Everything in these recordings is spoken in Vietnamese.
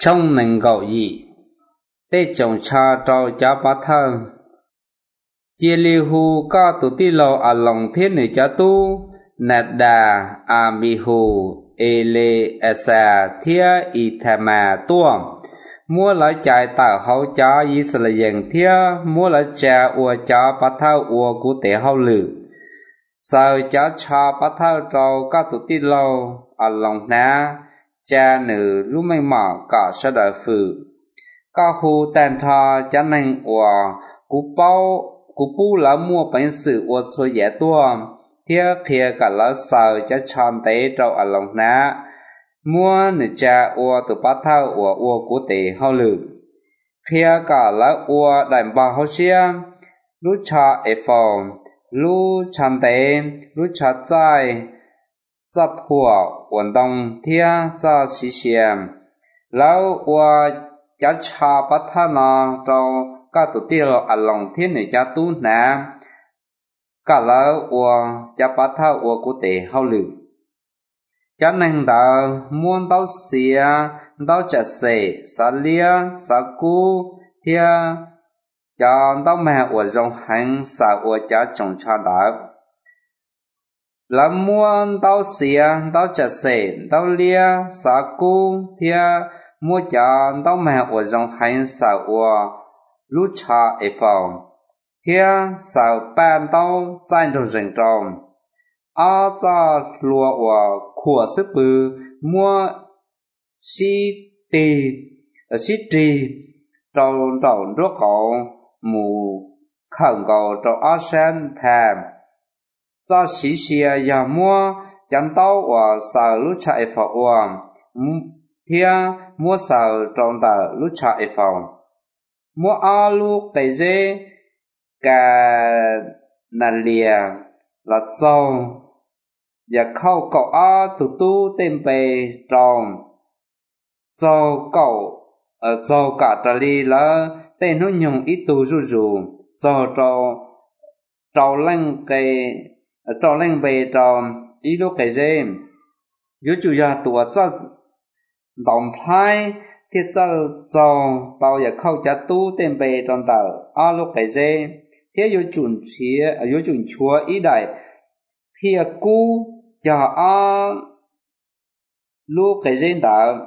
trong nền gạo gì tê chồng cha trao cha bá thơ chia li hu ca tu ti lo a lòng thiên nữ cha tu nạt đà a mi hu e le asa thia i thama tuam mua lại chạy tạo hậu cha Israel thia mua lại cha ua cha bá thơ ua cụ tế hậu lử sao cha bá thơ trao ca tu ti lo a lòng na cha nữ lúc mấy mỏ cả sa đại phử cả khu tàn thà cha nên ua cụ pu lá mua bánh sự ua cho dễ tua thiết kia cả lá sao cha tế trao a lòng na mua nữ cha ua từ bát thao ua của tế hao lử kia cả lá ua đại ba hao xia lúc cha e phòng lúc chan tế lúc cha trái tập hùa vận động thia cha xí xiêm lão ua cha bát thao na trao cả tụ tiêu a lòng thiên nữ cha tu na cả lá ua cha bát thao ua của tế hao lử cho nên đã muốn đau xìa đau chặt sệ sa lia sa cu thia cho đau mẹ của dòng hành sa của cha chồng cha đã là muốn đau xìa đau chặt sệ đau lia sa cu thia mua cho đau mẹ của dòng hành sa của lúc cha ở phòng thia sa ban đau tranh đồ rình tròn a cha lúa và khua sức bự mua xí trì tròn rốt cậu mù khẩn cầu tròn a sen thèm cha xí xìa ya mua chẳng tao và sao lúc chạy phật và thia mua sao tròn tờ lúc chạy phòng mua a lúc tây dê cả nàn lìa là tròn và khâu cậu a tu tên bề tròn cho cậu cho cả trà li là tên nó nhung ít tu rù cho lên bề tròn ít lúc cái gì yếu chủ nhà tụi cho đồng thái thiết cho bao giờ khâu trả tu tên bề tròn tờ a lúc cái gì thiết yếu chuẩn chúa ý đại phía cú cho a lúc cái gì đó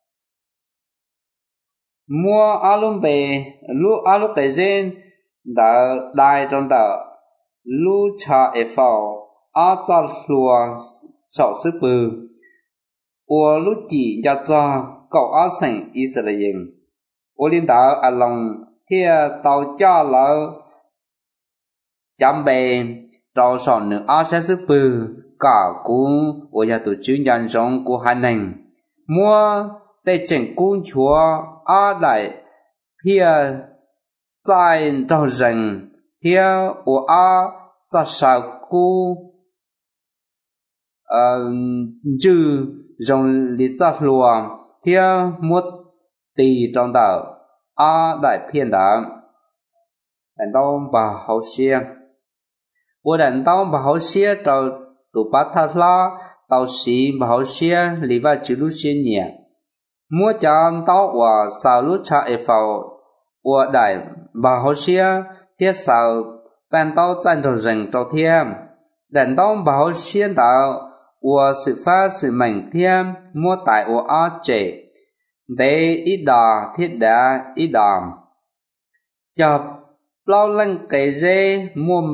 mua a lúc cái gì đó đại trong đó lúc cha e phao a cha lúa sáu sức bự và lúc chỉ cho cậu a sinh Israel và liên đạo a lòng thì tàu cha là chăm bề trao sòn nữ a sẽ sức bự cả cũng ở nhà tổ chức nhân giống của hai nền mua để chỉnh cung chúa a đại phía在到人贴我啊在少顾就用力在路贴摸地中的啊来骗的等到把好些我等到把好些到都把他拉到时把好些里外只路些年摸讲到我少路差一否我đại bà hậu xia thiết sao ban tao tranh đồ rừng trâu thêm đàn tao bà hậu xia đạo của sự phát sự mạnh thêm mua tại của áo trẻ để ít đò thiết đã ít đòm cho lâu lên cái dê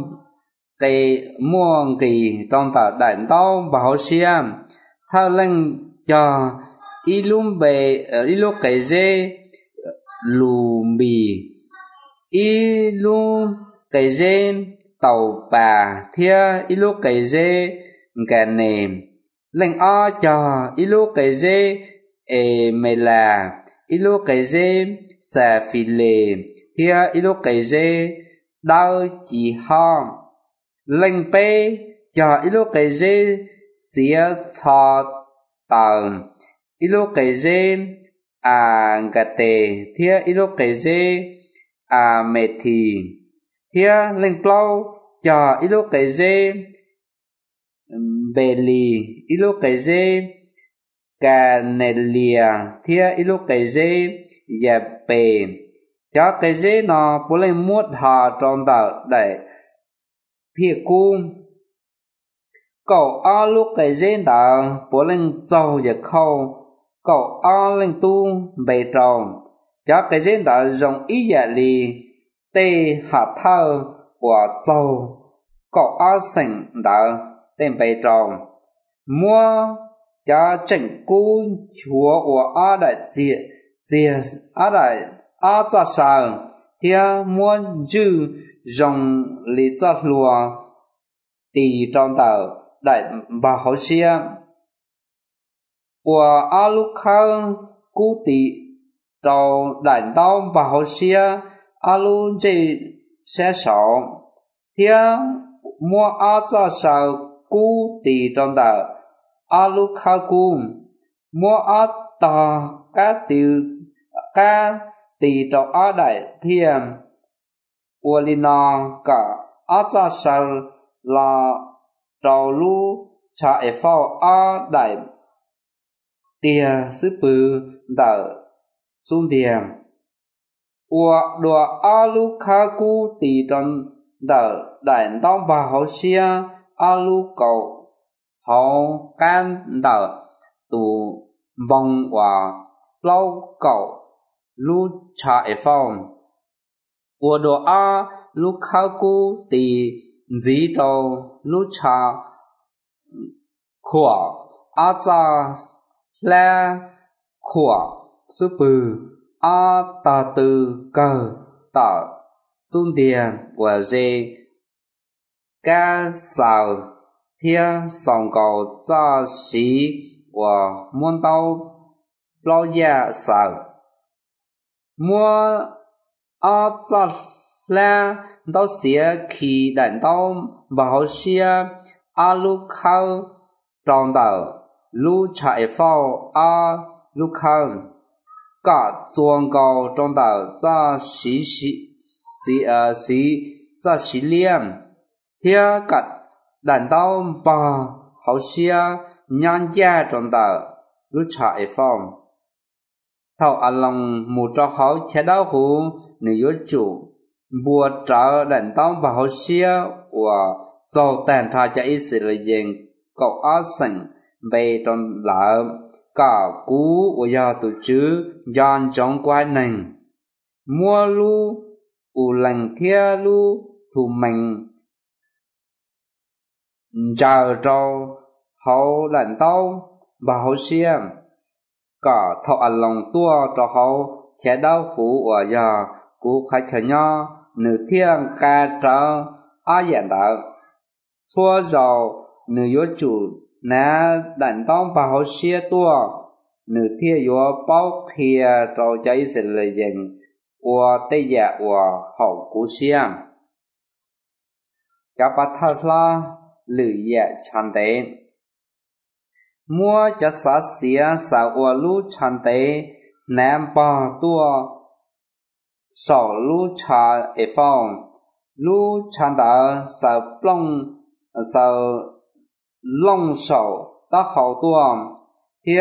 mua kỳ trong tờ đàn tao bà hậu xia thao lên cho ít lúc cái dê lù bì y lu cái dê tàu bà thia y lu cái dê gà nềm lên o cho y lu cái dê mê là y lu cái dê xà phi lề thia y lu cái dê đau chỉ ho lên bê cho y lu cái dê xía cho tàu y lu cái dê gà tề thia y lu cái dê mệt thì thia lên plau cho ít lúc cái dê bề lì ít lúc cái dê cả nề lìa thia ít lúc cái dê dẹp bề cho cái dê nó bố lên muốt hà trong đạo để phía cung cậu a lúc cái dê đạo bố lên trâu và khâu cậu a lên tu bề tròn cho cái dê đạo dùng ý dạ lì tê hạ thơ của trâu cậu a sỉnh đạo tên bề tròn mua cho chỉnh cú chúa của a đại diện diện a đại a cha sao thia muốn dư dùng lý cha lùa tì trong tàu đại bà hậu xia của a lúc khang cú tì trong đại đau bà hậu xia a lúc dây xe sọ thia mua a cha sao cú tì trong tàu a lúc khang cú mua a ta cá tì trong a đại thiềm Ualina cả a cha sao là trâu lu cha e phao a đại tia sư bự đạo xuân thiềm ua đùa a lu kha cu tì trong đạo đại đong bà hậu xia a lu cầu hậu can đạo tù bông và lâu cầu lu cha e phao ua đùa a lu kha cu tì dĩ đầu lu cha khỏa a cha la khỏa sư bự a ta tư cờ ta xuân tiền và dê ca sao thia sòng cầu cha sĩ và muôn tao lo ya sao mua a cha la tao xía khi đàn tao bảo xia a lu khao trong đạo lu chạy phao a lu khao cả chuông cầu trong đạo ra ra xí liêm thia cả đàn tao bảo hậu xia nhan gia trong đạo lu chạy phao thầu ăn lòng một trò hậu chế đau hú nữ yếu chủ bùa trở đàn tao bảo xia và dầu tàn tha cho ý sự là dành cậu á sẵn về trong lỡ cả cú của gia tổ chứ dàn trong quái nành mua lu u lành thia lu thù mình chờ trâu hậu đàn tao bảo xia cả thọ ăn lòng tua cho hậu chế đau khổ và gia cú khai trả nho nữ thiên ca trở á dạng đạo xua dầu nữ yếu chủ ná đàn tông bảo xia tua nữ thiên yếu bao khía trò cháy sẽ lời dành của tây dạ của hậu cú xia chá bát thơ la lử dạ chăn tế mua chá xá xía xá của lũ chăn tế ném bà tua sổ lu cha e phong lu chan da sa plong sa long sổ ta hậu tua thia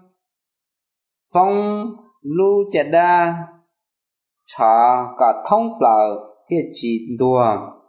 phong lu chả đa cha cả thông bờ thia chỉ đùa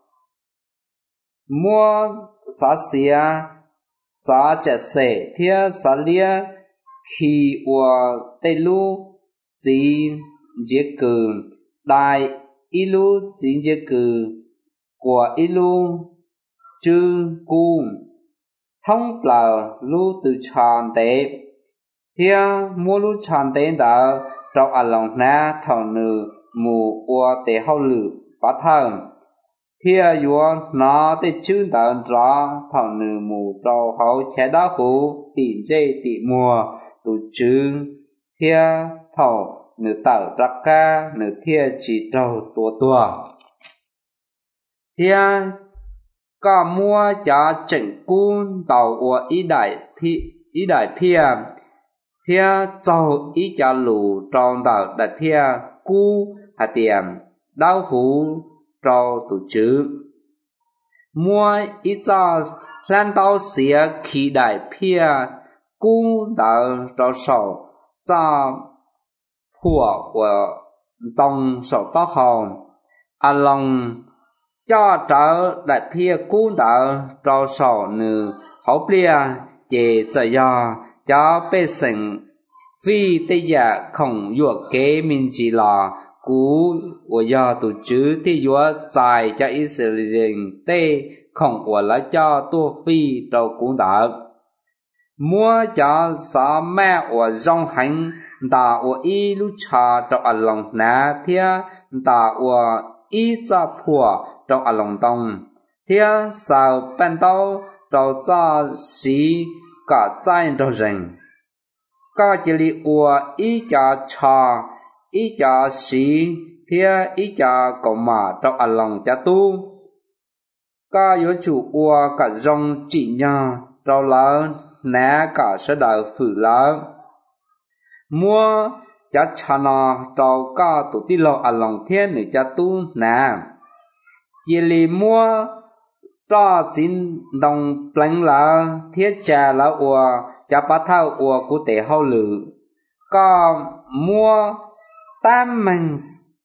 mua sa xia sa chả sẻ thia sa lia khi qua tây lu gì giết cừ đại ilu chính chế cử của ilu chư cu thông bờ lu từ tràn tế thia mua lu tràn tế đã trong ăn lòng na thảo nữ mù qua tế hậu lử bát thầm thia yuan nó tế chư đã ra thảo nữ mù trâu hậu chế đá hú tỉ dây tỉ mùa tụ chư thia thảo nữ tạo ra ca nữ thia chỉ trâu tua thia cả mua giá chỉnh cún tàu của ý đại pia thia trâu ý giá lù trong tàu đại pia cú hạt tiền đau hú trâu tổ chữ mua ý giá lan tàu xía khí đại pia cũng đã trao sầu ra của tông sầu to hồng lòng cho trở đại phía cũng đã trao sầu nữ hậu bia chế tự do cho bê sinh phi tây giả không yuộc kế minh chỉ là cú của do tổ chức thì yuộc dài cho Israel tây không của lá cho tua phi đầu cũng đã mua cho sa mẹ của dòng hành đã của y lúc cha trong lòng nà thia đã của y cha phùa trong lòng đông thia sao ban đầu trong cha sĩ cả trái trong rừng cả chỉ li của y cha cha y cha sĩ thia y cha cổ mà trong lòng cha tu cả yếu chủ của cả dòng chỉ nhà trong là nè cả sẽ đào phử lá mua cha chana trâu cả tụ tí lo lòng thiên để cha tu nè chỉ li mua cho chín đồng pleng là thiết trà là ua cha bắt thao ua cụ thể hậu lử có mua tam mình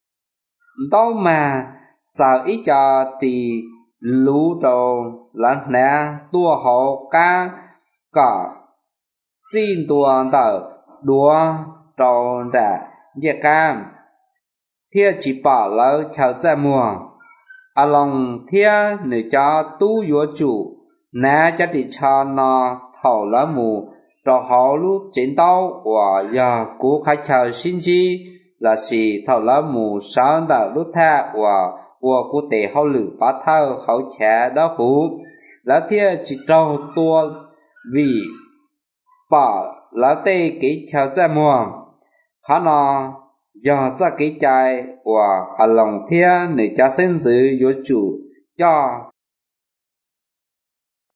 đâu mà sao ít cho thì lú đầu là nè tua hậu ca cả xin tua tờ đua trâu đã dễ cam thiết chỉ bảo là chào cha mùa lòng thiên nữ cho tu yếu chủ nè cho thì cho nó thầu lá mù cho họ lúc chiến đấu và giờ cố khai chào xin chi là gì thầu lá mù sáng đạo lúc tha và cố tế họ lử bá thao họ trẻ đó hú là thiên chỉ trâu tua vì bảo là tê kỹ chào cha mùa khá nó do ra cái trái và lòng thiên để cha sinh giữ yếu chủ cho